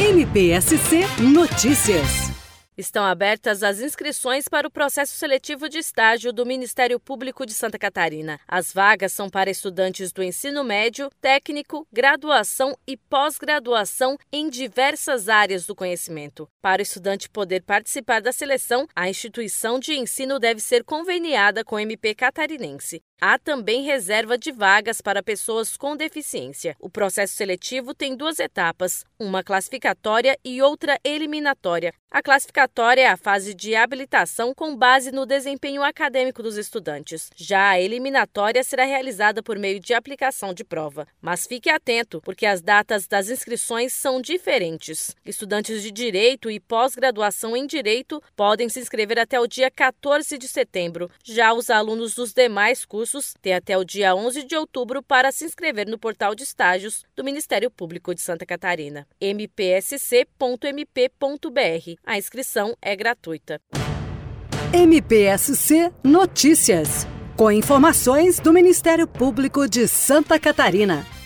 MPSC Notícias. Estão abertas as inscrições para o processo seletivo de estágio do Ministério Público de Santa Catarina. As vagas são para estudantes do ensino médio, técnico, graduação e pós-graduação em diversas áreas do conhecimento. Para o estudante poder participar da seleção, a instituição de ensino deve ser conveniada com o MP catarinense. Há também reserva de vagas para pessoas com deficiência. O processo seletivo tem 2 etapas, uma classificatória e outra eliminatória. A classificatória é a fase de habilitação com base no desempenho acadêmico dos estudantes. Já a eliminatória será realizada por meio de aplicação de prova. Mas fique atento, porque as datas das inscrições são diferentes. Estudantes de Direito e pós-graduação em Direito podem se inscrever até o dia 14 de setembro. Já os alunos dos demais cursos têm até o dia 11 de outubro para se inscrever no portal de estágios do Ministério Público de Santa Catarina, mpsc.mp.br. A inscrição é gratuita. MPSC Notícias, com informações do Ministério Público de Santa Catarina.